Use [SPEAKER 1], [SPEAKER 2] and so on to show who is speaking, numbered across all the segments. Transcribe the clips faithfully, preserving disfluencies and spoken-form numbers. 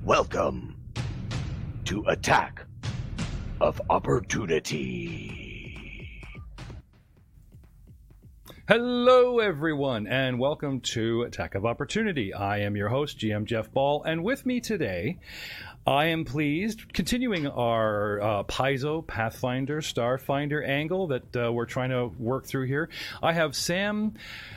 [SPEAKER 1] Welcome to Attack of Opportunity.
[SPEAKER 2] Hello, everyone, and welcome to Attack of Opportunity. I am your host, G M Jeff Ball, and with me today, I am pleased, continuing our uh, Paizo, Pathfinder, Starfinder angle that uh, we're trying to work through here. I have Sam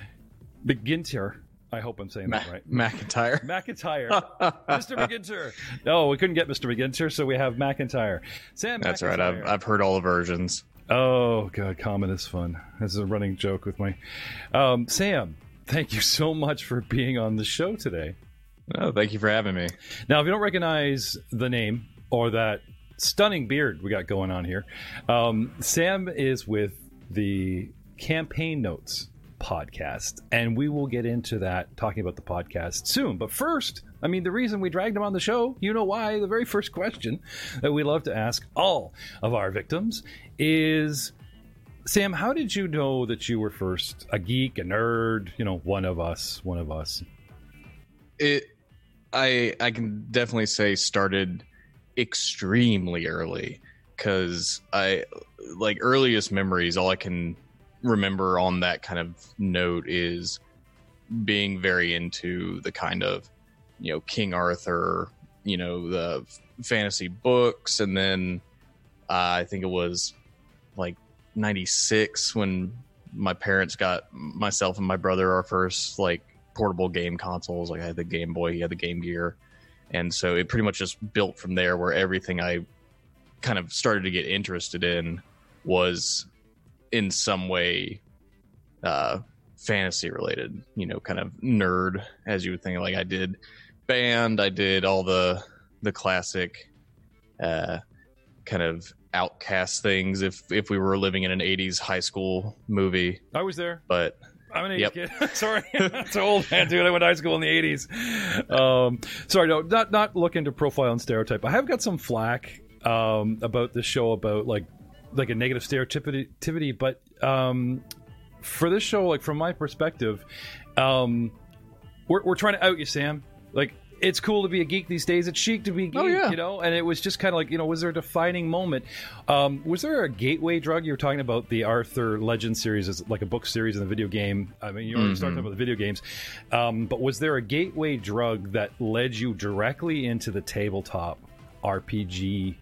[SPEAKER 2] McGinter. I hope I'm saying
[SPEAKER 3] Ma-
[SPEAKER 2] that right.
[SPEAKER 3] McIntyre.
[SPEAKER 2] McIntyre. Mister McGinter. No, we couldn't get Mister McGinter, so we have McIntyre. Sam
[SPEAKER 3] That's
[SPEAKER 2] McIntyre.
[SPEAKER 3] right. I've I've heard all the versions.
[SPEAKER 2] Oh, God, Common is fun. This is a running joke with me. Um, Sam, thank you so much for being on the show today.
[SPEAKER 3] Oh, thank you for having me.
[SPEAKER 2] Now, if you don't recognize the name or that stunning beard we got going on here, um, Sam is with the Campaign Notes podcast, and we will get into that, talking about the podcast soon. But first, I mean, the reason we dragged him on the show, you know why, the very first question that we love to ask all of our victims is, Sam, how did you know that you were first a geek, a nerd, you know, one of us, one of us?
[SPEAKER 3] It, I, I can definitely say started extremely early, because I, like, earliest memories, all I can remember on that kind of note is being very into the kind of, you know, King Arthur, you know, the fantasy books. And then uh, I think it was like ninety-six when my parents got myself and my brother our first like portable game consoles. Like I had the Game Boy, he had the Game Gear. And so it pretty much just built from there, where everything I kind of started to get interested in was in some way uh fantasy related, you know, kind of nerd, as you would think. Like I did band, I did all the the classic uh kind of outcast things if if we were living in an eighties high school movie.
[SPEAKER 2] I was there.
[SPEAKER 3] But
[SPEAKER 2] I'm an eighties
[SPEAKER 3] yep.
[SPEAKER 2] kid. Sorry. That's old, man, dude. I went to high school in the eighties. Um, sorry, no, not not looking to profile and stereotype. I have got some flack um, about this show, about like like a negative stereotypity, but um, for this show, like from my perspective, um, we're we're trying to out you, Sam. Like, it's cool to be a geek these days. It's chic to be a geek,
[SPEAKER 3] oh, yeah.
[SPEAKER 2] you know? And it was just kind of like, you know, was there a defining moment? Um, was there a gateway drug? You were talking about the Arthur Legend series as like a book series in the video game. I mean, you already
[SPEAKER 3] Mm-hmm.
[SPEAKER 2] started about the video games. Um, but was there a gateway drug that led you directly into the tabletop R P G?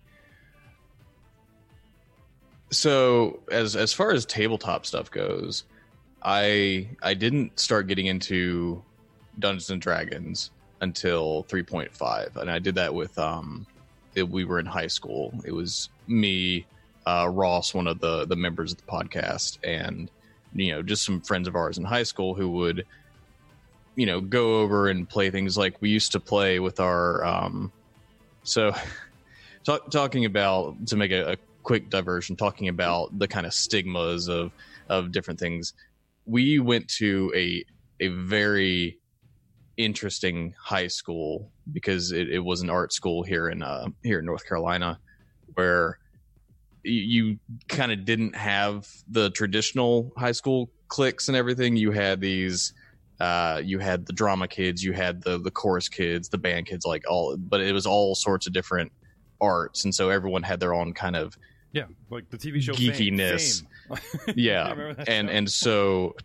[SPEAKER 3] So as as far as tabletop stuff goes, I I didn't start getting into Dungeons and Dragons until three point five, and I did that with um it, we were in high school. It was me, uh, Ross, one of the the members of the podcast, and you know, just some friends of ours in high school who would, you know, go over and play things like we used to play with our um so talk, talking about to make a, a quick diversion, talking about the kind of stigmas of of different things. We went to a a very interesting high school because it, it was an art school here in uh here in North Carolina, where you, you kind of didn't have the traditional high school cliques and everything. You had these uh you had the drama kids, you had the the chorus kids, the band kids, like all, but it was all sorts of different arts, and so everyone had their own kind of
[SPEAKER 2] Yeah, like the T V show
[SPEAKER 3] geekiness.
[SPEAKER 2] Fame. Fame.
[SPEAKER 3] Yeah, and
[SPEAKER 2] show?
[SPEAKER 3] and so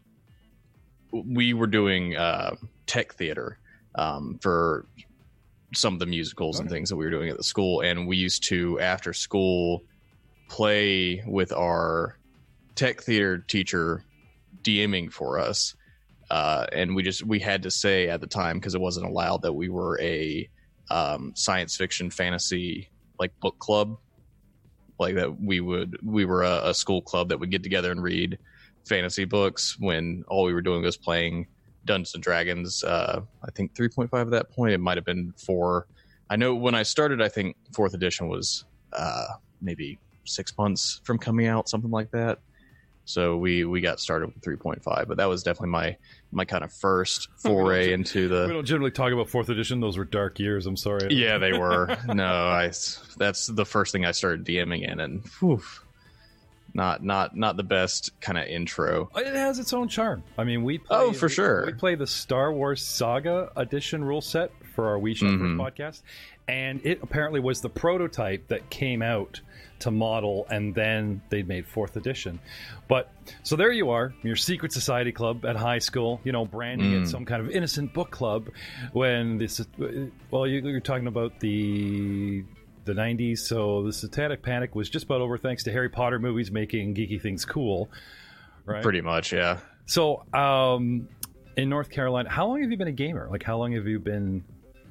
[SPEAKER 3] we were doing uh, tech theater um, for some of the musicals
[SPEAKER 2] okay.
[SPEAKER 3] and things that we were doing at the school, and we used to after school play with our tech theater teacher DMing for us, uh, and we just we had to say at the time, because it wasn't allowed, that we were a um, science fiction fantasy like book club. Like that we would we were a, a school club that would get together and read fantasy books when all we were doing was playing Dungeons and Dragons. uh I think three point five at that point. It might have been four. I know when I started, I think fourth edition was uh maybe six months from coming out, something like that. So we we got started with three point five, but that was definitely my my kind of first foray into the.
[SPEAKER 2] We don't generally talk about fourth edition. Those were dark years. I'm sorry.
[SPEAKER 3] Yeah, they were. No, I. That's the first thing I started DMing in, and whew, not not not the best kind of intro.
[SPEAKER 2] It has its own charm. I mean, we play,
[SPEAKER 3] oh for
[SPEAKER 2] we,
[SPEAKER 3] sure
[SPEAKER 2] we play the Star Wars Saga edition rule set for our Wii Shuffler
[SPEAKER 3] Mhm.
[SPEAKER 2] podcast, and it apparently was the prototype that came out to model, and then they made fourth edition. But so there you are, your secret society club at high school, you know, branding
[SPEAKER 3] Mm.
[SPEAKER 2] it some kind of innocent book club. When this, well, you, you're talking about the the nineties, so the Satanic Panic was just about over thanks to Harry Potter movies making geeky things cool, right?
[SPEAKER 3] Pretty much, yeah.
[SPEAKER 2] So, um, in North Carolina, how long have you been a gamer? Like, how long have you been?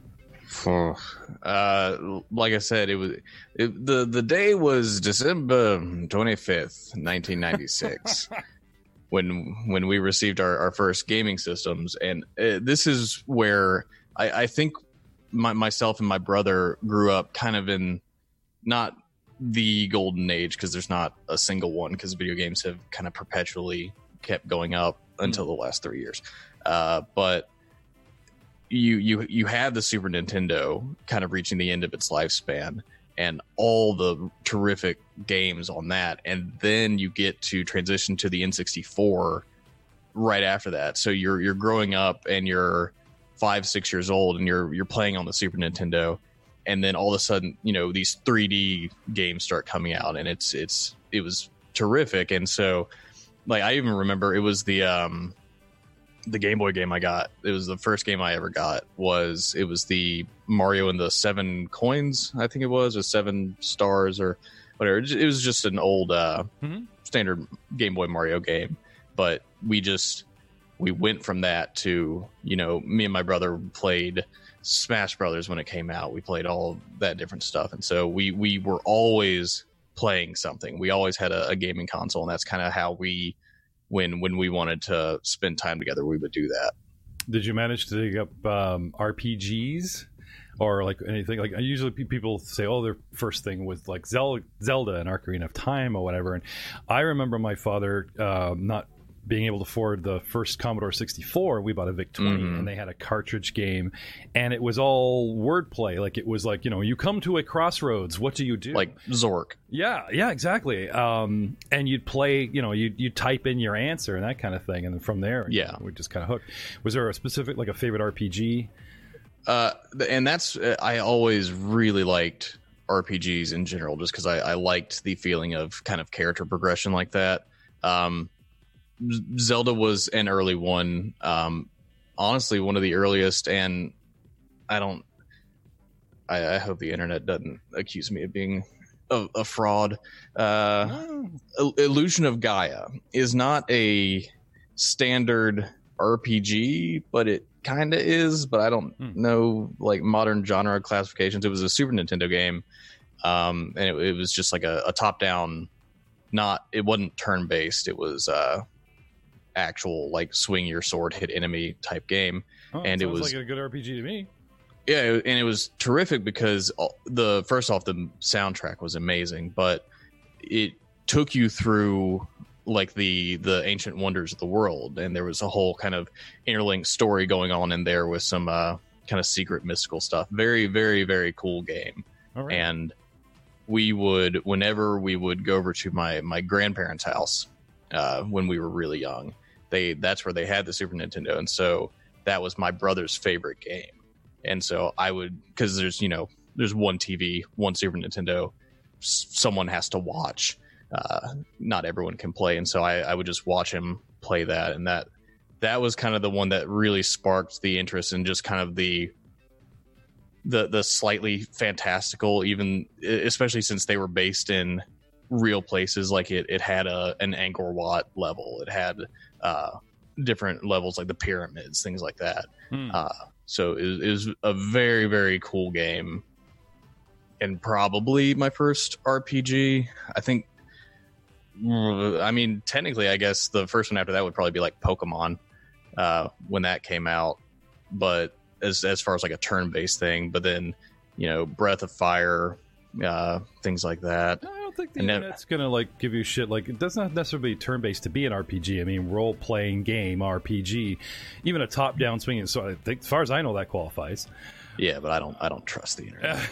[SPEAKER 3] Uh, like I said, it was it, the the day was December twenty-fifth, nineteen ninety-six, when when we received our, our first gaming systems, and uh, this is where I, I think my, myself and my brother grew up kind of in not the golden age, because there's not a single one, because video games have kind of perpetually kept going up until the last three years, uh, but. You, you you have the Super Nintendo kind of reaching the end of its lifespan, and all the terrific games on that, and then you get to transition to the N sixty-four right after that. So you're you're growing up and you're five six years old, and you're you're playing on the Super Nintendo, and then all of a sudden, you know, these three D games start coming out, and it's it's it was terrific. And so, like, I even remember it was the um the Game Boy game I got. It was the first game I ever got. Was it was the Mario and the Seven Coins, I think it was, or Seven Stars, or whatever. It was just an old uh,
[SPEAKER 2] Mm-hmm.
[SPEAKER 3] standard Game Boy Mario game. But we just we went from that to, you know, me and my brother played Smash Brothers when it came out. We played all that different stuff, and so we we were always playing something. We always had a, a gaming console, and that's kind of how we. When when we wanted to spend time together, we would do that.
[SPEAKER 2] Did you manage to dig up um, R P Gs or like anything? Like usually pe- people say, "Oh, their first thing was like Zel- Zelda and Ocarina of Time or whatever." And I remember my father uh, not being able to afford the first Commodore sixty-four. We bought a VIC twenty,
[SPEAKER 3] Mhm.
[SPEAKER 2] and they had a cartridge game, and it was all wordplay. Like it was like, you know, you come to a crossroads. What do you do?
[SPEAKER 3] Like Zork.
[SPEAKER 2] Yeah, yeah, exactly. Um, and you'd play, you know, you you type in your answer and that kind of thing, and then from there,
[SPEAKER 3] Yeah.
[SPEAKER 2] we just kind of hooked. Was there a specific, like a favorite R P G?
[SPEAKER 3] Uh, and that's uh, I always really liked R P Gs in general, just because I, I liked the feeling of kind of character progression like that. Um, Z- Zelda was an early one. Um, honestly, one of the earliest, and I don't. I, I hope the internet doesn't accuse me of being a, a fraud. Uh, Il- Illusion of Gaia is not a standard R P G, but it kind of is. But I don't
[SPEAKER 2] Hmm.
[SPEAKER 3] know like modern genre classifications. It was a Super Nintendo game, um, and it, it was just like a, a top-down. Not it wasn't turn-based. It was uh, actual like swing your sword, hit enemy type game.
[SPEAKER 2] Oh,
[SPEAKER 3] And it
[SPEAKER 2] sounds
[SPEAKER 3] was-
[SPEAKER 2] like a good R P G to me.
[SPEAKER 3] Yeah, it- and it was terrific because all- the first off, the soundtrack was amazing, but it took you through like the the ancient wonders of the world, and there was a whole kind of interlinked story going on in there with some uh, kind of secret mystical stuff. Very, very, very cool game.
[SPEAKER 2] All right.
[SPEAKER 3] And we would, whenever we would go over to my my grandparents' house uh, when we were really young, they that's where they had the Super Nintendo, and so that was my brother's favorite game. And so I would, because there's, you know, there's one T V, one Super Nintendo, s- someone has to watch. Uh, not everyone can play. And so I, I would just watch him play that. And that, that was kind of the one that really sparked the interest in just kind of the, the, the slightly fantastical, even, especially since they were based in real places. Like it, it had a, an Angkor Wat level. It had, uh, different levels like the pyramids, things like that.
[SPEAKER 2] Hmm.
[SPEAKER 3] Uh, so it, was- it was a very, very cool game, and probably my first R P G. I think, I mean, technically, I guess the first one after that would probably be like Pokemon uh, when that came out. But as as far as like a turn-based thing, but then, you know, Breath of Fire, uh, things like that.
[SPEAKER 2] I don't think the
[SPEAKER 3] And then-
[SPEAKER 2] internet's gonna like give you shit. Like it does not necessarily turn based to be an R P G. I mean, role playing game R P G, even a top down swinging. So I think, as far as I know, that qualifies.
[SPEAKER 3] Yeah, but I don't I don't trust the internet.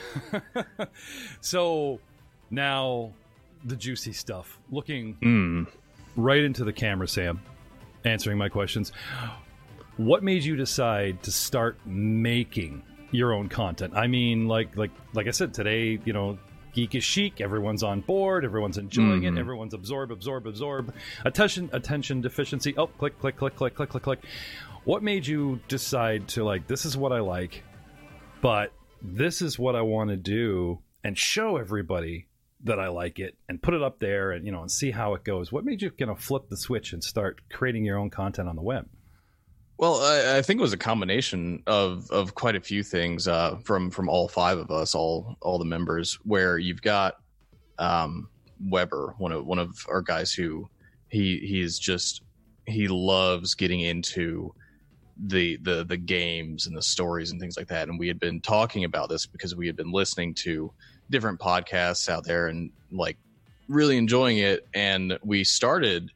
[SPEAKER 2] So now the juicy stuff. Looking
[SPEAKER 3] Mm.
[SPEAKER 2] right into the camera, Sam, answering my questions. What made you decide to start making your own content. I mean, like like like I said today, you know, geek is chic. Everyone's on board. Everyone's enjoying mm-hmm. it. Everyone's absorb, absorb, absorb. Attention, attention deficiency. Oh, click, click, click, click, click, click, click. What made you decide to like, this is what I like, but this is what I want to do and show everybody that I like it and put it up there and, you know, and see how it goes? What made you kind of flip the switch and start creating your own content on the web?
[SPEAKER 3] Well, I, I think it was a combination of, of quite a few things uh, from from all five of us, all all the members. Where you've got um, Weber, one of one of our guys who he he's just he loves getting into the the the games and the stories and things like that. And we had been talking about this because we had been listening to different podcasts out there and like really enjoying it. And we started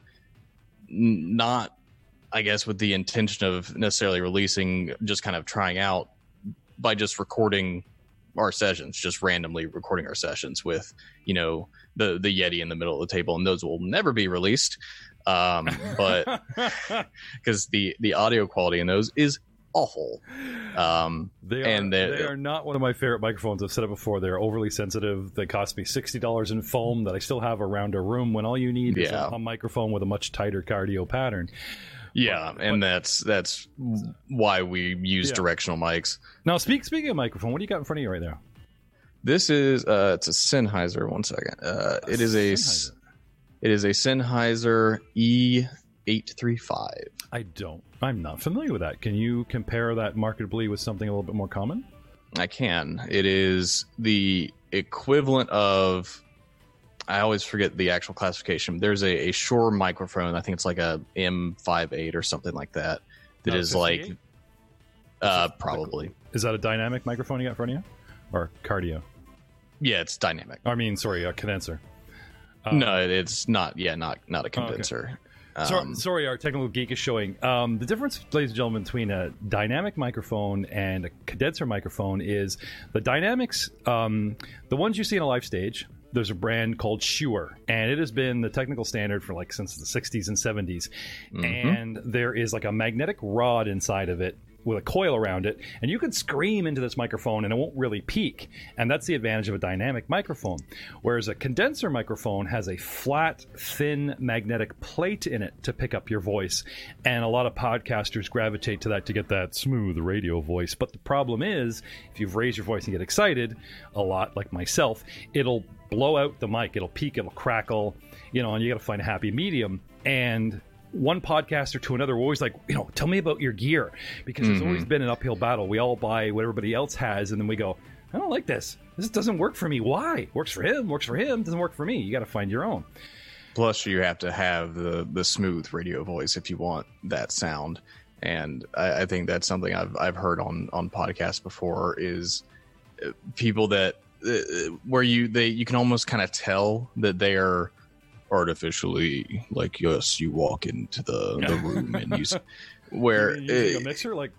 [SPEAKER 3] n- not. I guess with the intention of necessarily releasing, just kind of trying out by just recording our sessions, just randomly recording our sessions with, you know, the, the Yeti in the middle of the table. And those will never be released. Um, but because the, the audio quality in those is awful. Um,
[SPEAKER 2] they are,
[SPEAKER 3] and
[SPEAKER 2] they are not one of my favorite microphones. I've said it before. They're overly sensitive. They cost me sixty dollars in foam that I still have around a room when all you need is
[SPEAKER 3] yeah.
[SPEAKER 2] a, a microphone with a much tighter cardio pattern.
[SPEAKER 3] Yeah, and but, that's that's why we use yeah. directional mics.
[SPEAKER 2] Now, speak, speaking of microphone, what do you got in front of you right now?
[SPEAKER 3] This is uh, it's a Sennheiser. One second. Uh, it is a Sennheiser. It is a Sennheiser E eight thirty-five.
[SPEAKER 2] I don't. I'm not familiar with that. Can you compare that marketably with something a little bit more common?
[SPEAKER 3] I can. It is the equivalent of. I always forget the actual classification. There's a, a Shure microphone. I think it's like a M fifty-eight or something like that. That no, is like, uh, probably.
[SPEAKER 2] Is that a dynamic microphone you got in front of you, or cardio?
[SPEAKER 3] Yeah, it's dynamic.
[SPEAKER 2] I mean, sorry, a condenser. Um,
[SPEAKER 3] no, it's not. Yeah, not not a condenser.
[SPEAKER 2] Okay.
[SPEAKER 3] Um,
[SPEAKER 2] sorry, sorry, our technical geek is showing um, the difference, ladies and gentlemen, between a dynamic microphone and a condenser microphone is the dynamics. Um, the ones you see in a live stage. There's a brand called Shure, and it has been the technical standard for like since the sixties and seventies. Mm-hmm. And there is like a magnetic rod inside of it with a coil around it, and you can scream into this microphone and it won't really peak. And that's the advantage of a dynamic microphone. Whereas a condenser microphone has a flat, thin magnetic plate in it to pick up your voice. And a lot of podcasters gravitate to that to get that smooth radio voice. But the problem is, if you've raised your voice and get excited a lot, like myself, it'll blow out the mic. It'll peak, it'll crackle, you know, and you got to find a happy medium. And one podcaster to another, we're always like, you know, tell me about your gear, because mm-hmm. it's always been an uphill battle. We all buy what everybody else has, and then we go, I don't like this. This doesn't work for me. Why? Works for him, works for him, doesn't work for me. You got to find your own.
[SPEAKER 3] Plus, you have to have the the smooth radio voice if you want that sound. And I, I think that's something I've I've heard on on podcasts before is people that uh, where you they you can almost kind of tell that they are artificially like, yes, you walk into the, the room and you where
[SPEAKER 2] you it, a mixer like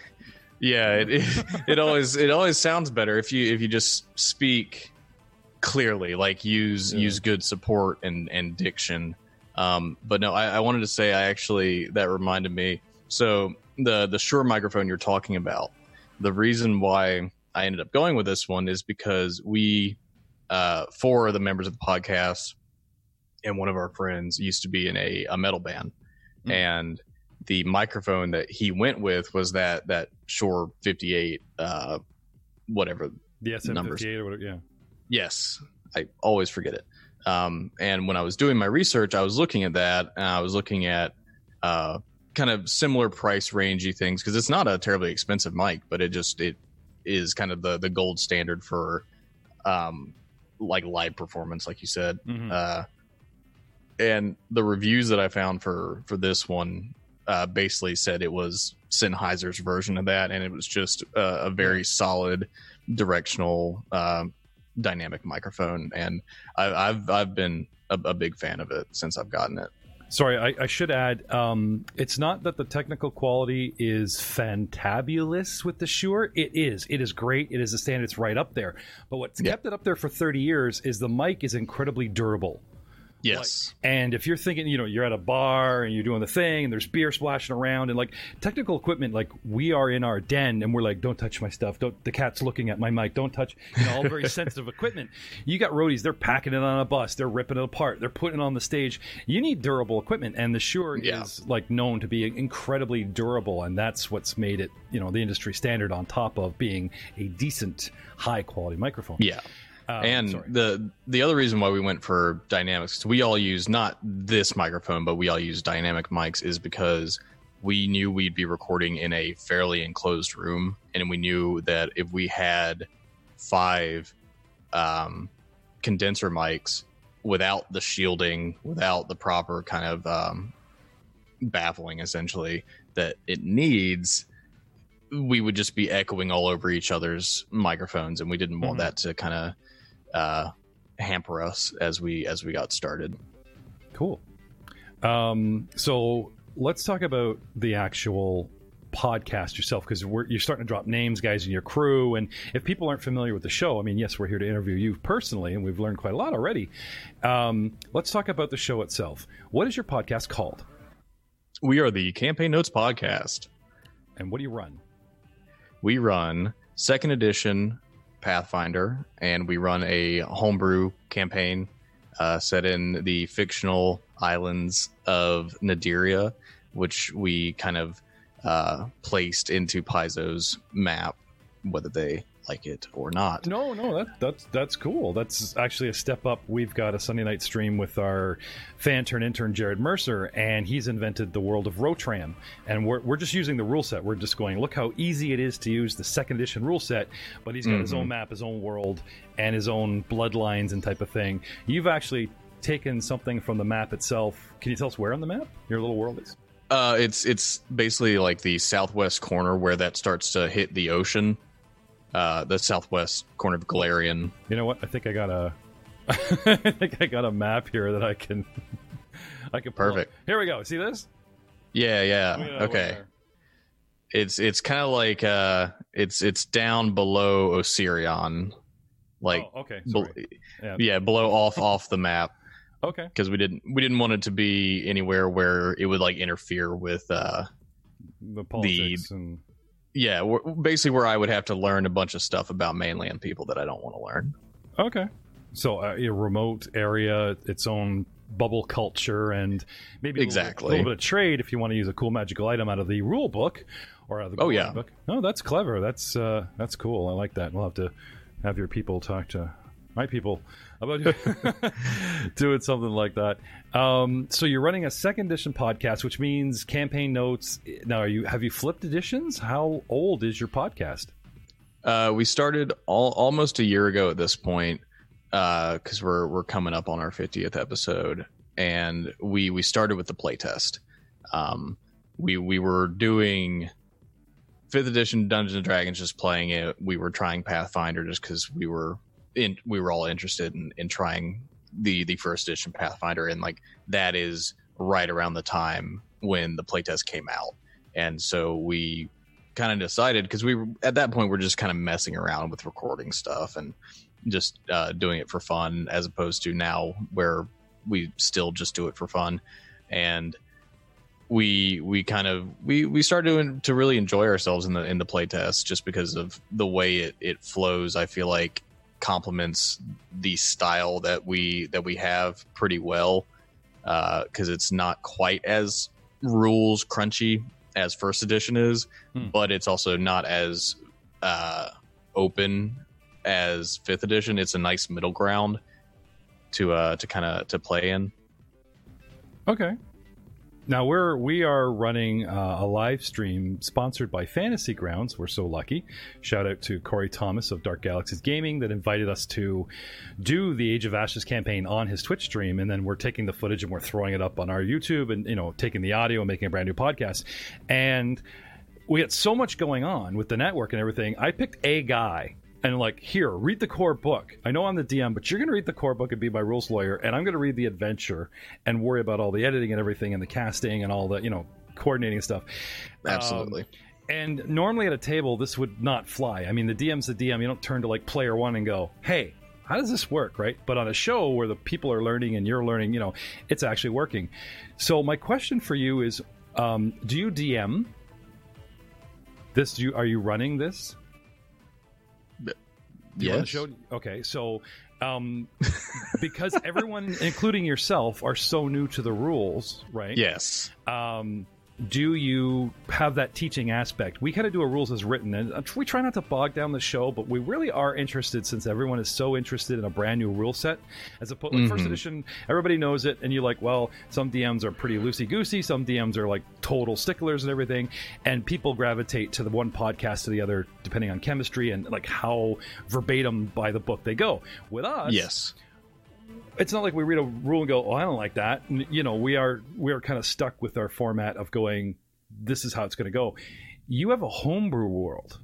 [SPEAKER 3] yeah it, it it always it always sounds better if you if you just speak clearly, like use yeah. use good support and and diction. Um but no, I, I wanted to say, I actually, that reminded me, so the the Shure microphone you're talking about, the reason why I ended up going with this one is because we uh four of the members of the podcast and one of our friends used to be in a, a metal band. Mm. And the microphone that he went with was that that Shure fifty-eight, uh, whatever
[SPEAKER 2] the S M fifty-eight or whatever. Yeah.
[SPEAKER 3] Yes, I always forget it. Um, and when I was doing my research, I was looking at that, and I was looking at uh, kind of similar price rangey things, because it's not a terribly expensive mic, but it just it is kind of the the gold standard for um, like live performance, like you said. Mm-hmm. Uh, And the reviews that I found for, for this one uh, basically said it was Sennheiser's version of that, and it was just a, a very solid directional uh, dynamic microphone. And I, I've I've been a, a big fan of it since I've gotten it.
[SPEAKER 2] Sorry, I, I should add, um, it's not that the technical quality is fantabulous with the Shure. It is. It is great. It is a standard. It's right up there. But what's yeah. kept it up there for thirty years is the mic is incredibly durable.
[SPEAKER 3] Yes.
[SPEAKER 2] Like, and if you're thinking, you know, you're at a bar and you're doing the thing and there's beer splashing around and like technical equipment, like we are in our den and we're like, don't touch my stuff. Don't, the cat's looking at my mic. Don't touch, you know, all very sensitive equipment. You got roadies, they're packing it on a bus. They're ripping it apart. They're putting it on the stage. You need durable equipment. And the Shure
[SPEAKER 3] Yeah.
[SPEAKER 2] is like known to be incredibly durable. And that's what's made it, you know, the industry standard on top of being a decent, high quality microphone.
[SPEAKER 3] Yeah.
[SPEAKER 2] Um,
[SPEAKER 3] and
[SPEAKER 2] sorry.
[SPEAKER 3] the the other reason why we went for dynamics, 'cause we all use not this microphone, but we all use dynamic mics, is because we knew we'd be recording in a fairly enclosed room, and we knew that if we had five um, condenser mics without the shielding, without the proper kind of um, baffling, essentially, that it needs, we would just be echoing all over each other's microphones, and we didn't want
[SPEAKER 2] Mhm.
[SPEAKER 3] that to kind of uh, hamper us as we as we got started.
[SPEAKER 2] Cool. Um, so let's talk about the actual podcast yourself, because you're starting to drop names, guys, in your crew. And if people aren't familiar with the show, I mean, yes, we're here to interview you personally, and we've learned quite a lot already. Um, let's talk about the show itself. What is your podcast called?
[SPEAKER 3] We are the Campaign Notes Podcast.
[SPEAKER 2] And what do you run?
[SPEAKER 3] We run second edition Pathfinder, and we run a homebrew campaign uh, set in the fictional islands of Nadiria, which we kind of uh, placed into Paizo's map, whether they like it or not.
[SPEAKER 2] No, no, that, that's that's cool. That's actually a step up. We've got a Sunday night stream with our fan turn intern Jared Mercer, and he's invented the world of Rotram. And we're we're just using the rule set. We're just going, look how easy it is to use the second edition rule set, but he's got mm-hmm. his own map, his own world, and his own bloodlines and type of thing. You've actually taken something from the map itself. Can you tell us where on the map your little world is?
[SPEAKER 3] Uh, it's it's basically like the southwest corner where that starts to hit the ocean. Uh, the southwest corner of Galarian.
[SPEAKER 2] You know what? I think I got a. I think I got a map here that I can. I can. Pull
[SPEAKER 3] Perfect.
[SPEAKER 2] Up. Here we go. See this?
[SPEAKER 3] Yeah, yeah.
[SPEAKER 2] yeah
[SPEAKER 3] okay.
[SPEAKER 2] Where?
[SPEAKER 3] It's it's kind of like uh, it's it's down below Osirion, like
[SPEAKER 2] oh, okay.
[SPEAKER 3] be-
[SPEAKER 2] yeah.
[SPEAKER 3] yeah, below off off the map.
[SPEAKER 2] Okay.
[SPEAKER 3] Because we didn't we didn't want it to be anywhere where it would like interfere with uh,
[SPEAKER 2] the politics the, and.
[SPEAKER 3] Yeah, basically where I would have to learn a bunch of stuff about mainland people that I don't want to learn.
[SPEAKER 2] Okay. So uh, a remote area, its own bubble culture, and maybe a
[SPEAKER 3] exactly.
[SPEAKER 2] little, a little bit of trade if you want to use a cool magical item out of the rule book or out of the
[SPEAKER 3] oh, yeah.
[SPEAKER 2] book. Oh, that's clever. That's uh, that's cool. I like that. We'll have to have your people talk to my people about doing something like that. Um, so you're running a second edition podcast, which means campaign notes. Now, are you have you flipped editions? How old is your podcast?
[SPEAKER 3] Uh, we started all, almost a year ago at this point, because uh, we're we're coming up on our fiftieth episode, and we we started with the playtest. Um, we we were doing fifth edition Dungeons and Dragons, just playing it. We were trying Pathfinder just because we were. In, we were all interested in, in trying the, the first edition Pathfinder, and like that is right around the time when the playtest came out, and so we kind of decided, because we were, at that point we're just kind of messing around with recording stuff and just uh, doing it for fun, as opposed to now where we still just do it for fun, and we we kind of we we started doing to really enjoy ourselves in the in the playtest, just because of the way it it flows. I feel like complements the style that we that we have pretty well, because uh, it's not quite as rules crunchy as first edition is, hmm. but it's also not as uh, open as fifth edition. It's a nice middle ground to uh, to kind of to play in.
[SPEAKER 2] Okay. Now we're we are running uh, a live stream sponsored by Fantasy Grounds. We're so lucky. Shout out to Corey Thomas of Dark Galaxies Gaming that invited us to do the Age of Ashes campaign on his Twitch stream, and then we're taking the footage and we're throwing it up on our YouTube, and you know, taking the audio and making a brand new podcast. And we had so much going on with the network and everything. I picked a guy. And like, here, read the core book. I know I'm the D M, but you're going to read the core book and be my rules lawyer, and I'm going to read the adventure and worry about all the editing and everything and the casting and all the, you know, coordinating stuff.
[SPEAKER 3] Absolutely.
[SPEAKER 2] Um, and normally at a table, this would not fly. I mean, the D M's the D M. You don't turn to like player one and go, hey, how does this work, right? But on a show where the people are learning and you're learning, you know, it's actually working. So my question for you is, um, do you D M this? Do you, are you running this? Do you run the
[SPEAKER 3] Yes.
[SPEAKER 2] show? Okay, so um, because everyone, including yourself, are so new to the rules, right?
[SPEAKER 3] Yes.
[SPEAKER 2] Um, do you have that teaching aspect? We kind of do a rules as written, and we try not to bog down the show, but we really are interested, since everyone is so interested in a brand new rule set. As opposed, like
[SPEAKER 3] Mhm.
[SPEAKER 2] first edition, everybody knows it, and you're like, well, some D Ms are pretty loosey goosey, some D Ms are like total sticklers and everything, and people gravitate to the one podcast to the other depending on chemistry and like how verbatim by the book they go. With us,
[SPEAKER 3] Yes.
[SPEAKER 2] it's not like we read a rule and go, oh, I don't like that. And, you know, we are we are kind of stuck with our format of going, this is how it's going to go. You have a homebrew world.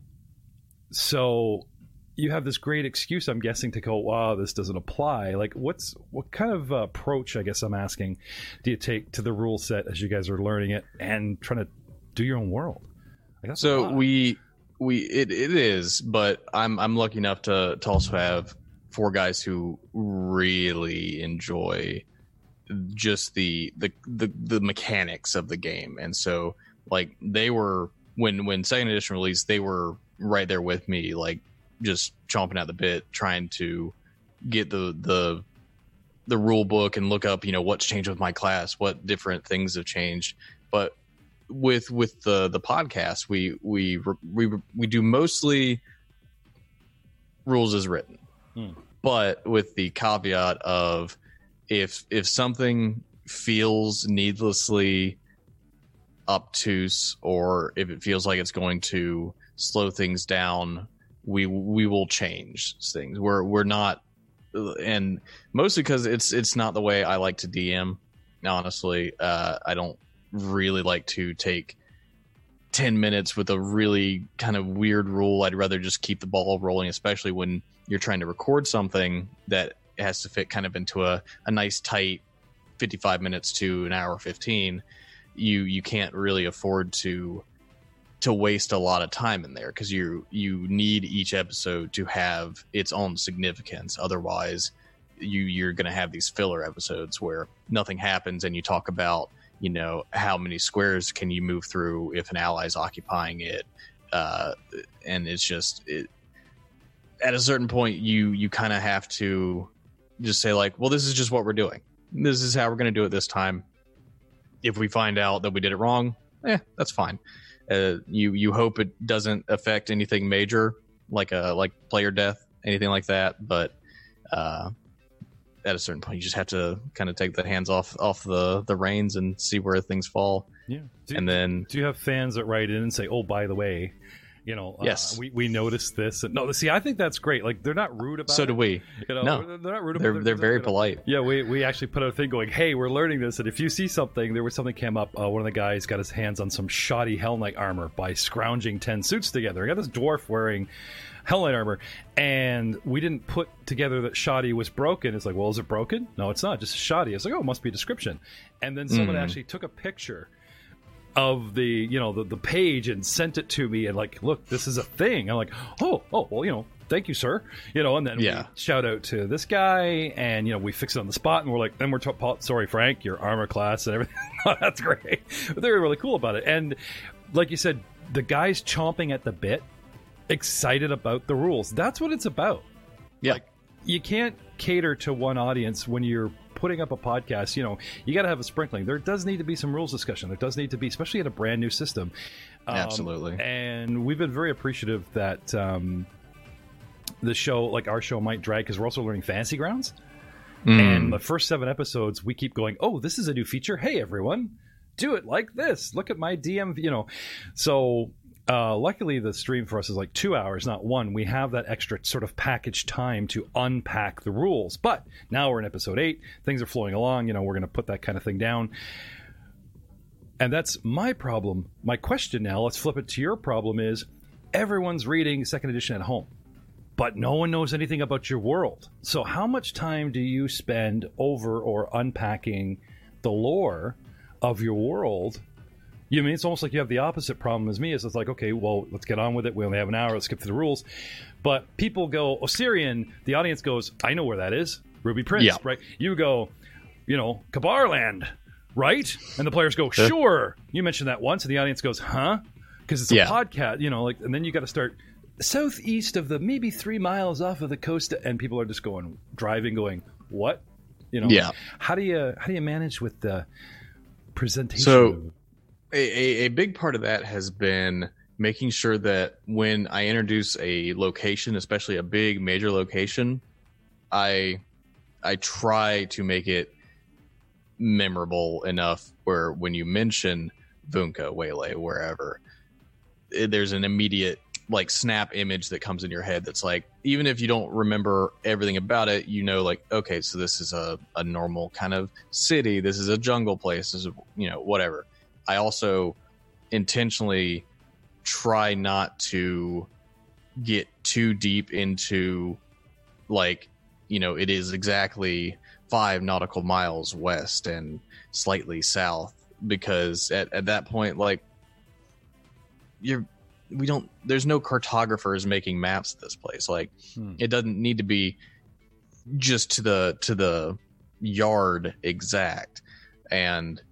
[SPEAKER 2] So you have this great excuse, I'm guessing, to go, wow, this doesn't apply. Like, what's what kind of uh, approach, I guess I'm asking, do you take to the rule set as you guys are learning it and trying to do your own world? Like, that's a
[SPEAKER 3] So
[SPEAKER 2] lot.
[SPEAKER 3] we we it, it is, but I'm I'm lucky enough to to also have four guys who really enjoy just the, the the the mechanics of the game. And so like they were when when second edition released, they were right there with me, like just chomping at the bit, trying to get the the the rule book and look up, you know, what's changed with my class, what different things have changed. But with with the the podcast, we we we we do mostly rules as written.
[SPEAKER 2] Hmm.
[SPEAKER 3] But with the caveat of if if something feels needlessly obtuse, or if it feels like it's going to slow things down, we we will change things. We're we're not, and mostly because it's it's not the way I like to D M. Honestly, uh, I don't really like to take ten minutes with a really kind of weird rule. I'd rather just keep the ball rolling, especially when you're trying to record something that has to fit kind of into a, a nice tight fifty-five minutes to an hour fifteen. You you can't really afford to to waste a lot of time in there, because you you need each episode to have its own significance. Otherwise, you you're going to have these filler episodes where nothing happens, and you talk about, you know, how many squares can you move through if an ally is occupying it, uh, and it's just it, at a certain point you you kind of have to just say like, well, this is just what we're doing. This is how we're going to do it this time. If we find out that we did it wrong, eh, that's fine. Uh, you you hope it doesn't affect anything major, like a like player death, anything like that. But uh, at a certain point, you just have to kind of take the hands off off the the reins and see where things fall.
[SPEAKER 2] Yeah. Do,
[SPEAKER 3] And then
[SPEAKER 2] do you have fans that write in and say, oh, by the way, you know,
[SPEAKER 3] Yes.
[SPEAKER 2] uh, we, we noticed this? And, no, see, I think that's great. Like, they're not rude about
[SPEAKER 3] so
[SPEAKER 2] it.
[SPEAKER 3] do we.
[SPEAKER 2] You know,
[SPEAKER 3] No.
[SPEAKER 2] they're not rude about
[SPEAKER 3] They're
[SPEAKER 2] it.
[SPEAKER 3] they're very
[SPEAKER 2] you know,
[SPEAKER 3] polite.
[SPEAKER 2] Yeah, we, we actually put out a thing going, hey, we're learning this, and if you see something, there was something came up, uh, one of the guys got his hands on some shoddy Hell Knight armor by scrounging ten suits together. He got this dwarf wearing Hell Knight armor, and we didn't put together that shoddy was broken. It's like, well, is it broken? No, it's not, just shoddy. It's like, oh, it must be a description. And then someone
[SPEAKER 3] Mm.
[SPEAKER 2] actually took a picture of the, you know, the, the page and sent it to me, and like, look, this is a thing. I'm like, oh, oh, well, you know, thank you, sir. You know, and then
[SPEAKER 3] Yeah.
[SPEAKER 2] we shout out to this guy, and you know, we fix it on the spot, and we're like, then we're t- sorry, Frank, your armor class and everything. That's great. But they were really cool about it, and like you said, the guy's chomping at the bit, excited about the rules. That's what it's about.
[SPEAKER 3] Yeah.
[SPEAKER 2] Like, you can't cater to one audience when you're putting up a podcast. You know, you got to have a sprinkling. There does need to be some rules discussion. There does need to be, especially in a brand new system. Um,
[SPEAKER 3] Absolutely.
[SPEAKER 2] And we've been very appreciative that um, the show, like our show, might drag, because we're also learning Fantasy Grounds.
[SPEAKER 3] Mm.
[SPEAKER 2] And the first seven episodes, we keep going, oh, this is a new feature. Hey, everyone, do it like this. Look at my D M, you know. So uh, luckily, the stream for us is like two hours, not one. We have that extra sort of package time to unpack the rules. But now we're in episode eight. Things are flowing along. You know, we're going to put that kind of thing down. And that's my problem. My question now, let's flip it to your problem, is everyone's reading second edition at home, but no one knows anything about your world. So how much time do you spend over or unpacking the lore of your world You mean it's almost like you have the opposite problem as me. Is it's like, okay, well, let's get on with it. We only have an hour. Let's skip through the rules. But people go Osirian. The audience goes, I know where that is. Ruby Prince,
[SPEAKER 3] yeah.
[SPEAKER 2] right? You go, you know, Kabarland, right? And the players go, sure. You mentioned that once, and the audience goes, huh? Because it's a
[SPEAKER 3] yeah.
[SPEAKER 2] podcast, you know, like, and then you got to start southeast of the maybe three miles off of the coast, and people are just going driving, going, what? You know,
[SPEAKER 3] yeah.
[SPEAKER 2] How do you how do you manage with the presentation?
[SPEAKER 3] So, a, a, a big part of that has been making sure that when I introduce a location, especially a big major location, I I try to make it memorable enough where when you mention Vunka, Waylay, wherever, there's an immediate like snap image that comes in your head that's like, even if you don't remember everything about it, you know, like, okay, so this is a, a normal kind of city. This is a jungle place. This is, you know, whatever. I also intentionally try not to get too deep into like, you know, it is exactly five nautical miles west and slightly south, because at, at that point, like, you're, we don't, there's no cartographers making maps of this place. Like, hmm. it doesn't need to be just to the, to the yard exact. And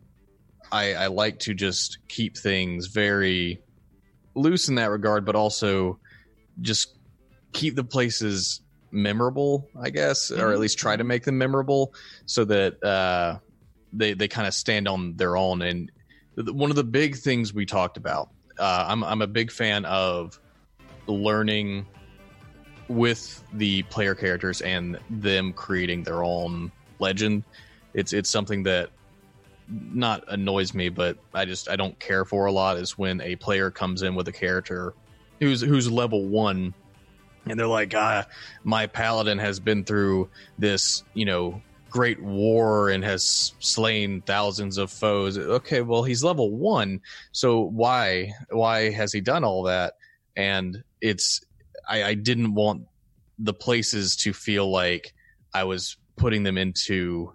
[SPEAKER 3] I, I like to just keep things very loose in that regard, but also just keep the places memorable, I guess, or at least try to make them memorable so that uh, they, they kind of stand on their own. And one of the big things we talked about, Uh, I'm I'm a big fan of learning with the player characters and them creating their own legend. It's it's something that not annoys me, but I just I don't care for a lot. Is when a player comes in with a character who's who's level one, and they're like, ah, my paladin has been through this, you know, great war and has slain thousands of foes. Okay, well, he's level one, so why why has he done all that? And it's I, I didn't want the places to feel like I was putting them into,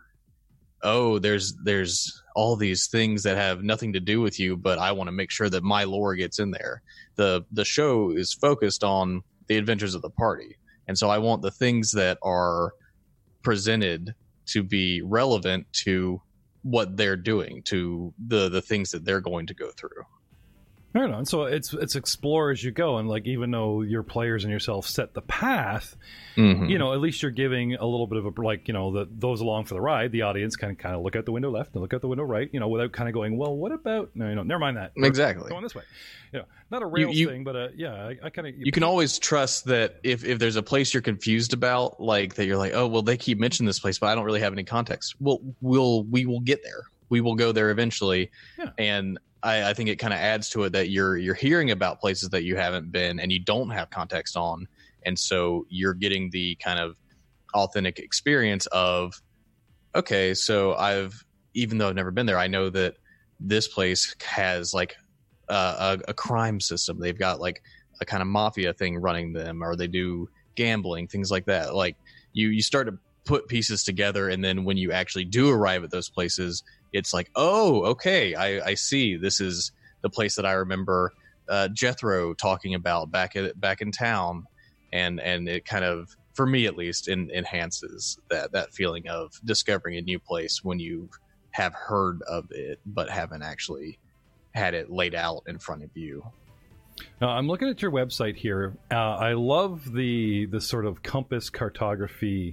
[SPEAKER 3] oh, there's there's all these things that have nothing to do with you, but I want to make sure that my lore gets in there. The the show is focused on the adventures of the party, and so I want the things that are presented to be relevant to what they're doing, to the the things that they're going to go through.
[SPEAKER 2] Right on. So it's it's explore as you go, and like even though your players and yourself set the path, mm-hmm. you know, at least you're giving a little bit of a, like, you know, the those along for the ride, the audience can kind of look out the window left and look out the window right, you know, without kind of going, well, what about no, you know, never mind that. We're
[SPEAKER 3] exactly
[SPEAKER 2] going this way, you know, not a rails
[SPEAKER 3] you, you,
[SPEAKER 2] thing, but uh, yeah, I, I kind of
[SPEAKER 3] you can always trust that if if there's a place you're confused about, like that, you're like, oh, well, they keep mentioning this place, but I don't really have any context. Well, we'll we will get there. We will go there eventually, yeah. and I, I think it kind of adds to it that you're you're hearing about places that you haven't been and you don't have context on, and so you're getting the kind of authentic experience of, okay, so I've even though I've never been there, I know that this place has like a, a, a crime system. They've got like a kind of mafia thing running them, or they do gambling, things like that. Like you you start to put pieces together, and then when you actually do arrive at those places, it's like, oh, okay, I, I see. This is the place that I remember uh, Jethro talking about back at back in town, and and it kind of, for me at least, in, enhances that that feeling of discovering a new place when you have heard of it but haven't actually had it laid out in front of you.
[SPEAKER 2] Now, I'm looking at your website here. Uh, I love the the sort of compass cartography,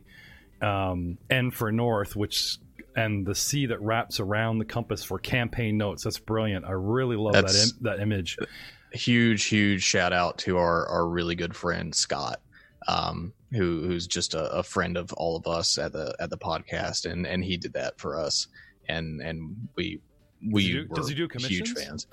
[SPEAKER 2] um, N for North, which. And the C that wraps around the compass for campaign notes. That's brilliant. I really love That's that Im- that image.
[SPEAKER 3] Huge, huge shout out to our, our really good friend Scott, um, who who's just a, a friend of all of us at the at the podcast, and, and he did that for us, and and we we
[SPEAKER 2] does he do,
[SPEAKER 3] were
[SPEAKER 2] does he do commissions?
[SPEAKER 3] Huge fans.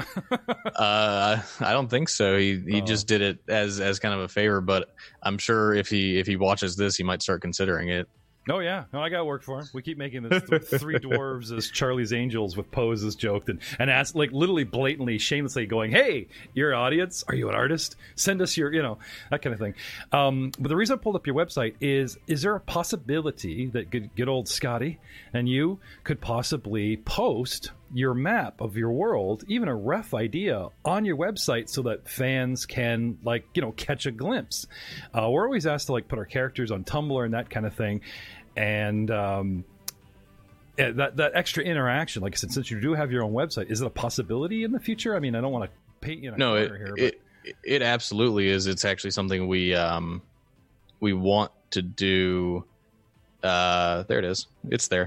[SPEAKER 3] uh, I don't think so. He he oh. just did it as as kind of a favor, but I'm sure if he if he watches this, he might start considering it.
[SPEAKER 2] Oh, yeah. No, I got work for him. We keep making the th- three dwarves as Charlie's Angels with poses joked and, and asked, like, literally blatantly, shamelessly going, hey, you're an audience? Are you an artist? Send us your, you know, that kind of thing. Um, but the reason I pulled up your website is, is there a possibility that good, good old Scotty and you could possibly post your map of your world, even a rough idea, on your website so that fans can, like, you know, catch a glimpse. Uh, we're always asked to, like, put our characters on Tumblr and that kind of thing. And um, yeah, that, that extra interaction, like I said, since you do have your own website, is it a possibility in the future? I mean, I don't want to paint you in a
[SPEAKER 3] no, it,
[SPEAKER 2] corner here.
[SPEAKER 3] It, but... it absolutely is. It's actually something we um, we want to do. Uh, there it is. It's there.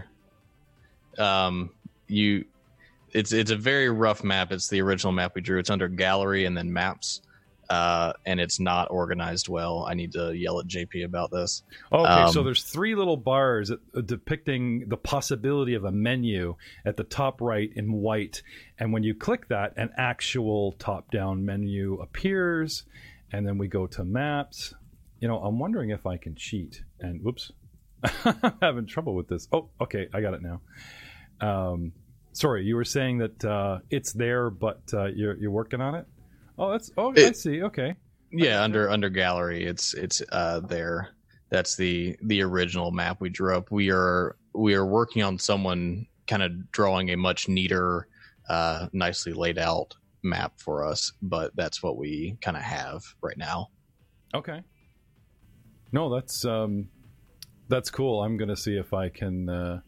[SPEAKER 3] Um, you, it's it's a very rough map. It's the original map we drew. It's under gallery and then maps, uh, and it's not organized well. I need to yell at J P about this.
[SPEAKER 2] Okay,
[SPEAKER 3] um,
[SPEAKER 2] so there's three little bars depicting the possibility of a menu at the top right in white, and when you click that, an actual top-down menu appears, and then we go to maps. You know, I'm wondering if I can cheat. And whoops. I'm having trouble with this. Oh, okay, I got it now. Um, sorry, you were saying that uh, it's there, but uh, you're you're working on it. Oh, that's oh, it, I see. Okay.
[SPEAKER 3] Yeah, under under gallery, it's it's uh, there. That's the the original map we drew up. We are we are working on someone kind of drawing a much neater, uh, nicely laid out map for us, but that's what we kind of have right now.
[SPEAKER 2] Okay. No, that's um. That's cool. I'm going to see if I can uh,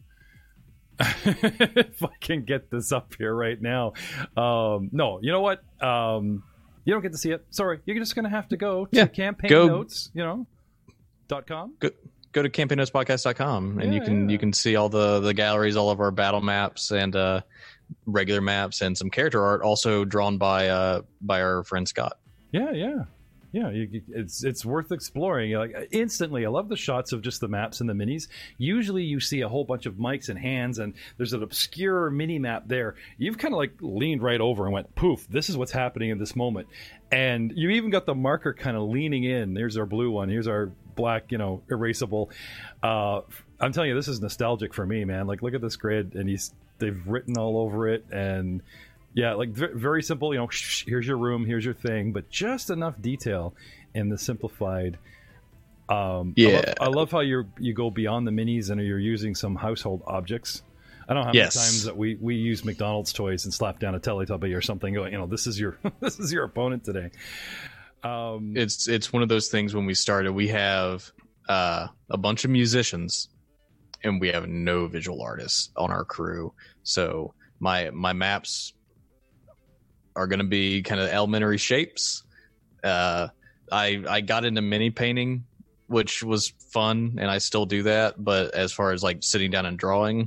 [SPEAKER 2] if I can get this up here right now. Um, no, you know what? Um, you don't get to see it. Sorry. You're just going to have to go to
[SPEAKER 3] yeah,
[SPEAKER 2] campaign
[SPEAKER 3] go,
[SPEAKER 2] notes, you know, dot com.
[SPEAKER 3] Go, go to campaign notes podcast dot com and
[SPEAKER 2] yeah,
[SPEAKER 3] you can
[SPEAKER 2] yeah.
[SPEAKER 3] you can see all the, the galleries, all of our battle maps and uh, regular maps and some character art also drawn by uh, by our friend Scott.
[SPEAKER 2] Yeah, yeah. Yeah, you, it's it's worth exploring. Like instantly, I love the shots of just the maps and the minis. Usually, you see a whole bunch of mics and hands, and there's an obscure mini map there. You've kind of like leaned right over and went, "Poof! This is what's happening in this moment." And you even got the marker kind of leaning in. There's our blue one. Here's our black, you know, erasable. Uh, I'm telling you, this is nostalgic for me, man. Like, look at this grid, and he's they've written all over it, and. Yeah, like very simple, you know, here's your room, here's your thing, but just enough detail in the simplified. Um,
[SPEAKER 3] yeah.
[SPEAKER 2] I love, I love how you you go beyond the minis and you're using some household objects. I don't know how
[SPEAKER 3] yes.
[SPEAKER 2] many times that we, we use McDonald's toys and slap down a Teletubby or something going, you know, this is your this is your opponent today. Um,
[SPEAKER 3] it's it's one of those things when we started, we have uh, a bunch of musicians and we have no visual artists on our crew. So my my maps are going to be kind of elementary shapes. Uh, I I got into mini painting, which was fun, and I still do that. But as far as like sitting down and drawing,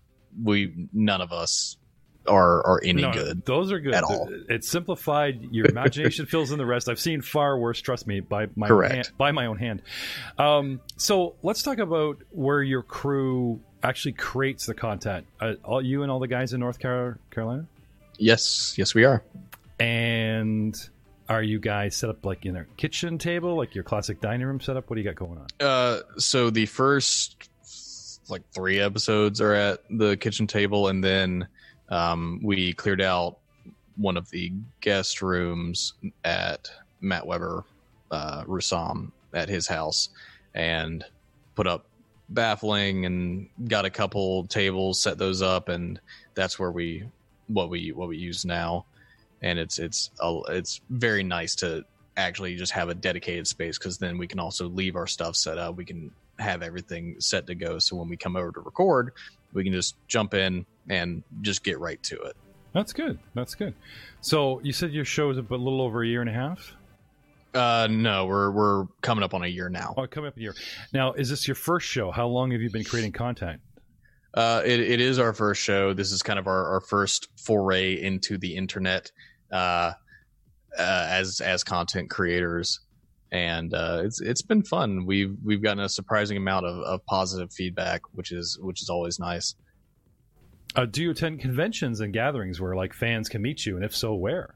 [SPEAKER 3] we none of us are are any
[SPEAKER 2] no,
[SPEAKER 3] good.
[SPEAKER 2] Those are good
[SPEAKER 3] at all.
[SPEAKER 2] It's simplified. Your imagination fills in the rest. I've seen far worse. Trust me, by my
[SPEAKER 3] Correct.
[SPEAKER 2] Own hand, by my own hand. Um, so let's talk about where your crew actually creates the content. Uh, all you and all the guys in North Car- Carolina.
[SPEAKER 3] Yes, yes, we are.
[SPEAKER 2] And are you guys set up like in a kitchen table, like your classic dining room setup? What do you got going on?
[SPEAKER 3] Uh, so the first like three episodes are at the kitchen table, and then um, we cleared out one of the guest rooms at Matt Weber, uh, Rusam at his house, and put up baffling and got a couple tables, set those up, and that's where we. what we what we use now, and it's it's uh, it's very nice to actually just have a dedicated space, because then we can also leave our stuff set up. We can have everything set to go, so when we come over to record, we can just jump in and just get right to it.
[SPEAKER 2] That's good. That's good. So you said your show is a little over a year and a half?
[SPEAKER 3] Uh, no, we're we're coming up on a year now.
[SPEAKER 2] Oh, coming up a year. Now, is this your first show? How long have you been creating content?
[SPEAKER 3] Uh, it, it is our first show. This is kind of our, our first foray into the internet uh, uh, as as content creators, and uh, it's it's been fun. We've we've gotten a surprising amount of, of positive feedback, which is which is always nice.
[SPEAKER 2] Uh, do you attend conventions and gatherings where like fans can meet you, and if so, where?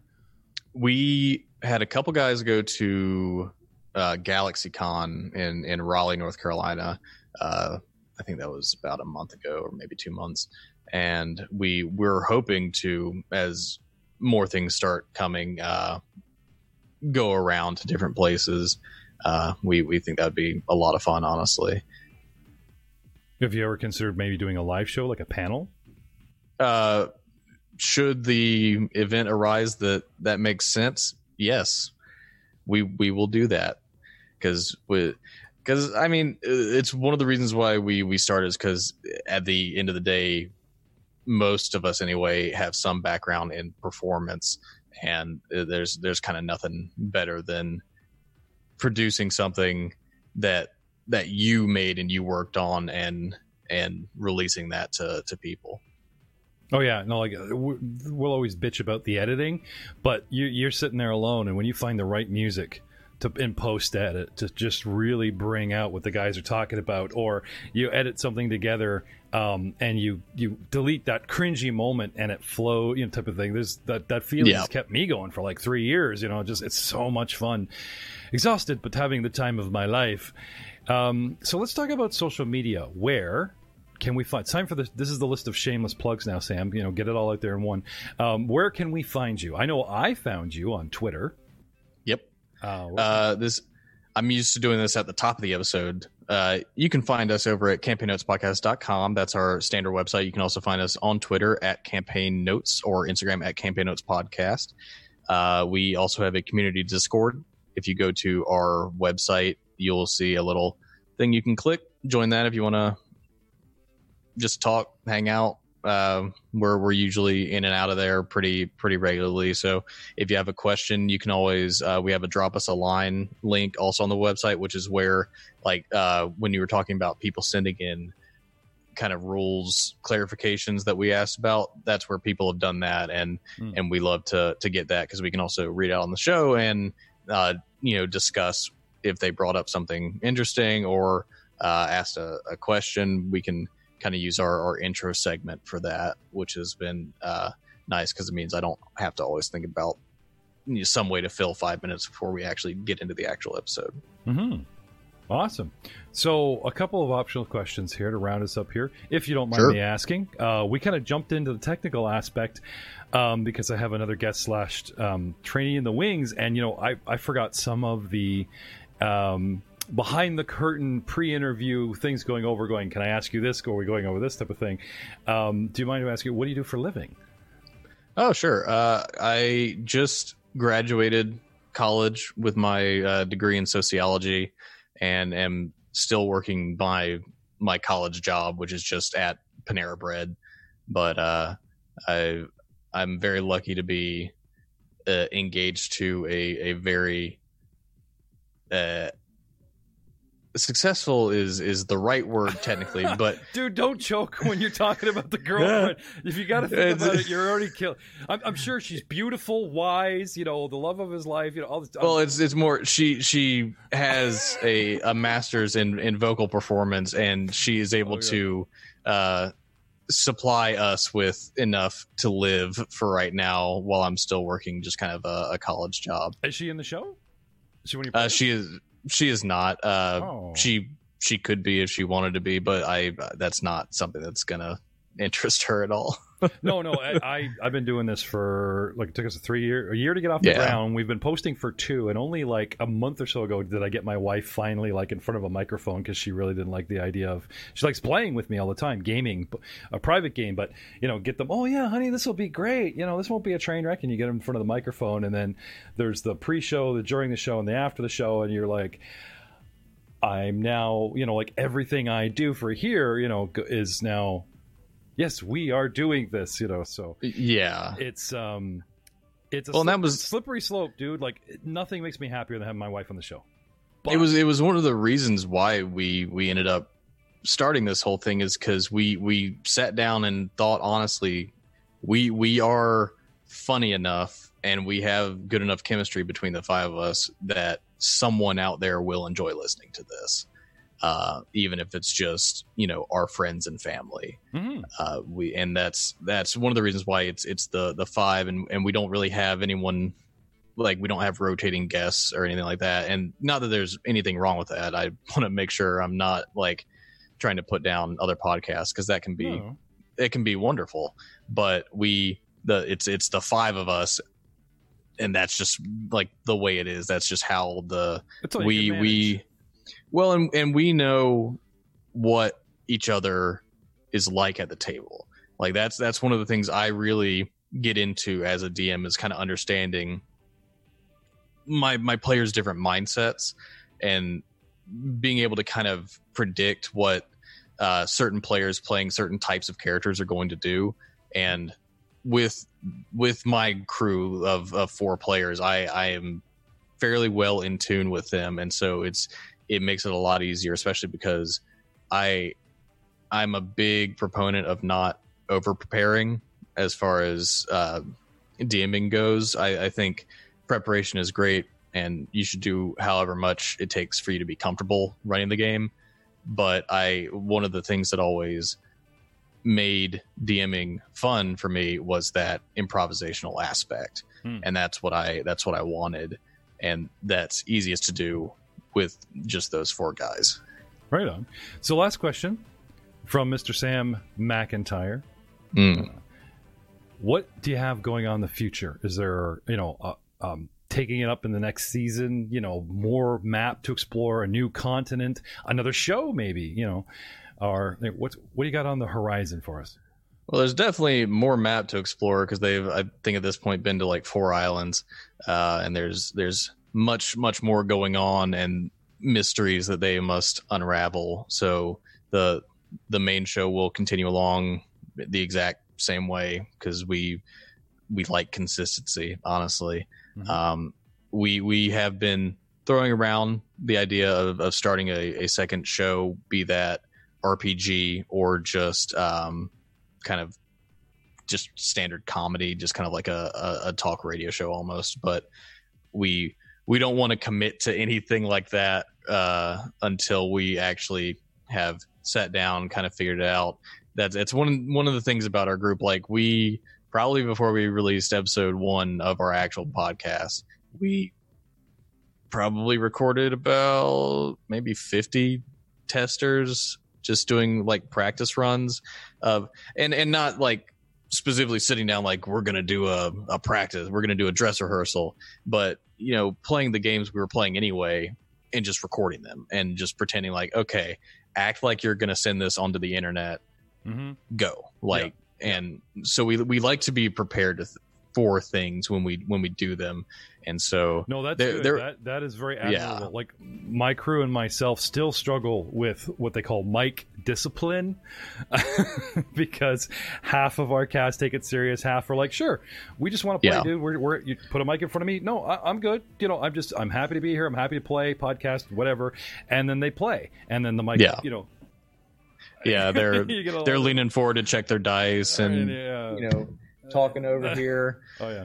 [SPEAKER 3] We had a couple guys go to uh, GalaxyCon in in Raleigh, North Carolina. Uh, I think that was about a month ago, or maybe two months. And we we're hoping to, as more things start coming, uh, go around to different places. Uh, we, we think that would be a lot of fun, honestly.
[SPEAKER 2] Have you ever considered maybe doing a live show, like a panel?
[SPEAKER 3] Uh, should the event arise that that makes sense, yes, we we will do that. Because because I mean, it's one of the reasons why we we started is because at the end of the day, most of us anyway have some background in performance, and there's there's kind of nothing better than producing something that that you made and you worked on and and releasing that to to people.
[SPEAKER 2] Oh yeah, no, like we'll always bitch about the editing, but you, you're sitting there alone, and when you find the right music to in post edit to just really bring out what the guys are talking about, or you edit something together um, and you you delete that cringy moment and it flow, you know, type of thing. There's that that feeling
[SPEAKER 3] yeah.
[SPEAKER 2] has kept me going for like three years. You know, just it's so much fun. Exhausted, but having the time of my life. Um, so let's talk about social media. Where can we find time for this? This is the list of shameless plugs now, Sam. You know, get it all out there in one. Um, where can we find you? I know I found you on Twitter.
[SPEAKER 3] Yep.
[SPEAKER 2] Uh,
[SPEAKER 3] uh, this I'm used to doing this at the top of the episode. Uh, you can find us over at campaign notes podcast dot com. That's our standard website. You can also find us on Twitter at campaign notes or Instagram at campaign notes podcast. Uh, we also have a community Discord. If you go to our website, you'll see a little thing you can click. Join that if you want to just talk, hang out. Uh, we're we're usually in and out of there pretty pretty regularly. So if you have a question, you can always uh, we have a drop us a line link also on the website, which is where like uh, when you were talking about people sending in kind of rules clarifications that we asked about, that's where people have done that, and mm. and we love to to get that because we can also read out on the show and uh, you know discuss if they brought up something interesting or uh, asked a, a question. We can kind of use our, our intro segment for that, which has been uh, nice because it means I don't have to always think about you know, some way to fill five minutes before we actually get into the actual episode.
[SPEAKER 2] Mm-hmm. Awesome. So a couple of optional questions here to round us up here, if you don't mind
[SPEAKER 3] Sure.
[SPEAKER 2] me asking. Uh, we kind of jumped into the technical aspect um, because I have another guest slash um, trainee in the wings, and you know I, I forgot some of the um, behind the curtain pre-interview things going over going, can I ask you this? Or are we going over this type of thing? Um, do you mind if I ask you, what do you do for a living?
[SPEAKER 3] Oh, sure. Uh, I just graduated college with my uh, degree in sociology and am still working my, my college job, which is just at Panera Bread. But uh, I, I'm very lucky to be uh, engaged to a, a very uh, successful is is the right word technically, but
[SPEAKER 2] dude, don't choke when you're talking about the girlfriend. If you got to think about it, you're already killed. I'm, I'm sure she's beautiful, wise, you know, the love of his life, you know, all this.
[SPEAKER 3] Well, it's it's more she she has a a master's in in vocal performance, and she is able oh, yeah. to uh, supply us with enough to live for right now while I'm still working just kind of a, a college job.
[SPEAKER 2] Is she in the show? Is she when you
[SPEAKER 3] uh, she is. She is not. Uh,
[SPEAKER 2] oh.
[SPEAKER 3] She she could be if she wanted to be, but I that's not something that's gonna interest her at all.
[SPEAKER 2] no, no. I, I I've been doing this for like it took us a three year a year to get off the
[SPEAKER 3] yeah.
[SPEAKER 2] ground. We've been posting for two, and only like a month or so ago did I get my wife finally like in front of a microphone because she really didn't like the idea of she likes playing with me all the time, gaming, a private game. But you know, get them. Oh yeah, honey, this will be great. You know, this won't be a train wreck. And you get them in front of the microphone, and then there's the pre-show, the during the show, and the after the show, and you're like, I'm now, you know, like everything I do for here, you know, is now. Yes, we are doing this, you know, so
[SPEAKER 3] yeah,
[SPEAKER 2] it's um, it's a
[SPEAKER 3] well,
[SPEAKER 2] slip,
[SPEAKER 3] that was
[SPEAKER 2] slippery slope, dude. Like nothing makes me happier than having my wife on the show.
[SPEAKER 3] But it was it was one of the reasons why we we ended up starting this whole thing is because we we sat down and thought honestly, we we are funny enough and we have good enough chemistry between the five of us that someone out there will enjoy listening to this. Uh, even if it's just, you know, our friends and family, mm-hmm. uh, we, and that's, that's one of the reasons why it's, it's the, the five and, and we don't really have anyone like, we don't have rotating guests or anything like that. And not that there's anything wrong with that. I want to make sure I'm not like trying to put down other podcasts. Cause that can be, oh. it can be wonderful, but we, the, it's, it's the five of us and that's just like the way it is. That's just how the, we, we, Well, and, and we know what each other is like at the table. Like that's that's one of the things I really get into as a D M is kind of understanding my my players' different mindsets and being able to kind of predict what uh, certain players playing certain types of characters are going to do. And with with my crew of, of four players, I, I am fairly well in tune with them, and so it's it makes it a lot easier, especially because I I'm a big proponent of not over preparing as far as uh, DMing goes. I, I think preparation is great, and you should do however much it takes for you to be comfortable running the game. But I one of the things that always made DMing fun for me was that improvisational aspect, hmm. and that's what I that's what I wanted, and that's easiest to do with just those four guys.
[SPEAKER 2] Right on. So last question from Mister Sam McIntyre.
[SPEAKER 3] Mm.
[SPEAKER 2] Uh, what do you have going on in the future? Is there, you know, uh, um, taking it up in the next season, you know, more map to explore, a new continent, another show maybe, you know, or what, what do you got on the horizon for us?
[SPEAKER 3] Well, there's definitely more map to explore because they've, I think at this point, been to like four islands, uh, and there's there's much, much more going on and mysteries that they must unravel. So the the main show will continue along the exact same way because we we like consistency, honestly. Mm-hmm. Um, we we have been throwing around the idea of, of starting a, a second show, be that R P G or just um, kind of just standard comedy, just kind of like a, a, a talk radio show almost. But we we don't want to commit to anything like that uh, until we actually have sat down, kind of figured it out. That's it's one one of the things about our group. Like we probably before we released episode one of our actual podcast, we probably recorded about maybe fifty testers just doing like practice runs of and and not like specifically sitting down like we're gonna do a, a practice, we're gonna do a dress rehearsal, but you know, playing the games we were playing anyway and just recording them and just pretending like, okay, act like you're gonna send this onto the internet. Mm-hmm. Go like yeah. And so we we like to be prepared to th- for things when we when we do them, and so
[SPEAKER 2] no that's
[SPEAKER 3] they're,
[SPEAKER 2] good.
[SPEAKER 3] they're,
[SPEAKER 2] that that is very admirable.
[SPEAKER 3] Yeah.
[SPEAKER 2] Like my crew and myself still struggle with what they call mic discipline because half of our cast take it serious, half are like, sure, we just want to play, yeah. dude. We're, we're you put a mic in front of me. No, I, I'm good. You know, I'm just I'm happy to be here. I'm happy to play podcast, whatever. And then they play, and then the mic,
[SPEAKER 3] yeah.
[SPEAKER 2] you know.
[SPEAKER 3] Yeah, they're they're leaning forward to check their dice and
[SPEAKER 2] yeah.
[SPEAKER 3] you know talking over here.
[SPEAKER 2] Oh yeah,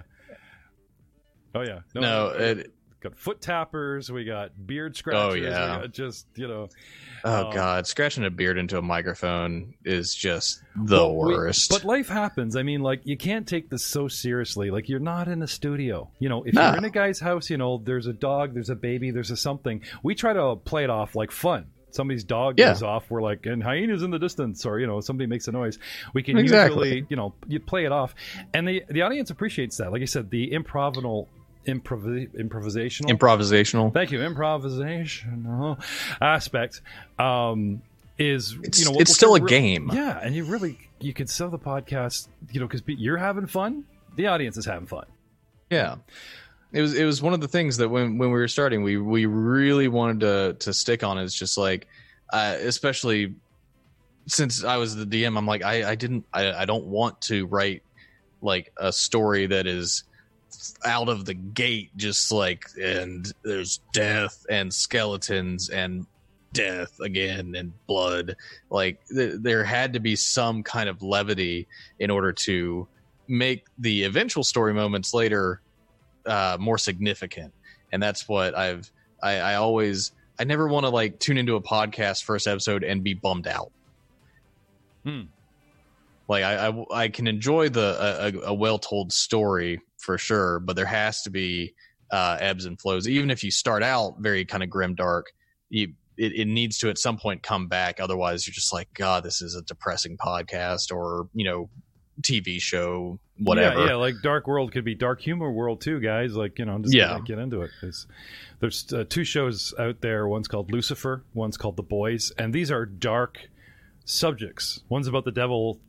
[SPEAKER 2] oh yeah.
[SPEAKER 3] No, no it,
[SPEAKER 2] got foot tappers. We got beard scratchers.
[SPEAKER 3] Oh yeah,
[SPEAKER 2] we got just you know.
[SPEAKER 3] Oh um, god, scratching a beard into a microphone is just the well, worst.
[SPEAKER 2] We, but life happens. I mean, like you can't take this so seriously. Like you're not in a studio. You know, if
[SPEAKER 3] nah.
[SPEAKER 2] you're in a guy's house, you know, there's a dog, there's a baby, there's a something. We try to play it off like fun. Somebody's dog
[SPEAKER 3] yeah.
[SPEAKER 2] goes off, we're like, and hyenas in the distance, or you know, somebody makes a noise. We can
[SPEAKER 3] exactly.
[SPEAKER 2] usually, you know, you play it off, and the the audience appreciates that. Like you said, the improvisational, improv, improvisational,
[SPEAKER 3] improvisational.
[SPEAKER 2] Thank you, improvisational aspect um, is
[SPEAKER 3] it's,
[SPEAKER 2] you know,
[SPEAKER 3] it's still a re- game.
[SPEAKER 2] Yeah, and you really you can sell the podcast, you know, because you're having fun, the audience is having fun.
[SPEAKER 3] Yeah. It was it was one of the things that when, when we were starting, we, we really wanted to to stick on. Is just like, uh, especially since I was the D M, I'm like, I, I didn't I, I don't want to write like a story that is out of the gate, just like and there's death and skeletons and death again and blood. Like th- there had to be some kind of levity in order to make the eventual story moments later Uh, more significant. And that's what I've I, I always I never want to like tune into a podcast first episode and be bummed out.
[SPEAKER 2] Hmm.
[SPEAKER 3] Like I, I I can enjoy the a, a well told story for sure, but there has to be uh, ebbs and flows. Even if you start out very kind of grim dark, you it, it needs to at some point come back. Otherwise, you're just like, God, this is a depressing podcast, or you know, T V show, whatever.
[SPEAKER 2] Yeah, yeah, like Dark World could be Dark Humor World too, guys. Like, you know, just
[SPEAKER 3] yeah.
[SPEAKER 2] get into it. There's, there's uh, two shows out there. One's called Lucifer. One's called The Boys. And these are dark subjects. One's about the devil.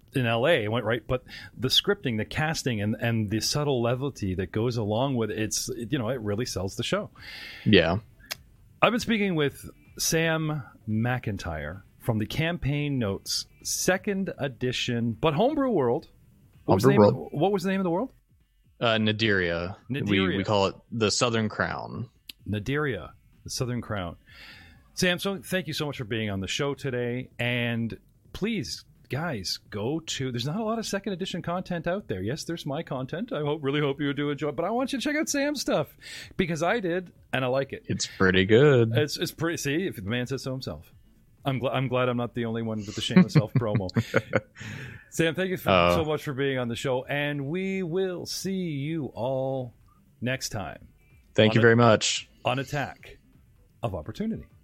[SPEAKER 2] in L A. It went right, but the scripting, the casting, and and the subtle levity that goes along with it, it's you know it really sells the show.
[SPEAKER 3] Yeah,
[SPEAKER 2] I've been speaking with Sam McIntyre from the Campaign Notes second edition, but Homebrew World. What was, the name
[SPEAKER 3] Homebrew
[SPEAKER 2] of, what was the name of the world?
[SPEAKER 3] uh, Nadiria.
[SPEAKER 2] Nadiria.
[SPEAKER 3] We we call it the Southern Crown.
[SPEAKER 2] Nadiria, the Southern Crown. Sam, so thank you so much for being on the show today, and please, guys, go to. There's not a lot of second edition content out there. Yes, there's my content. I hope, really hope you do enjoy, but I want you to check out Sam's stuff because I did, and I like it.
[SPEAKER 3] It's pretty good.
[SPEAKER 2] It's it's pretty. See, if the man says so himself. I'm glad. I'm glad I'm not the only one with the shameless self promo. Sam, thank you for,
[SPEAKER 3] uh,
[SPEAKER 2] so much for being on the show, and we will see you all next time.
[SPEAKER 3] Thank you
[SPEAKER 2] a,
[SPEAKER 3] very much.
[SPEAKER 2] On Attack of Opportunity.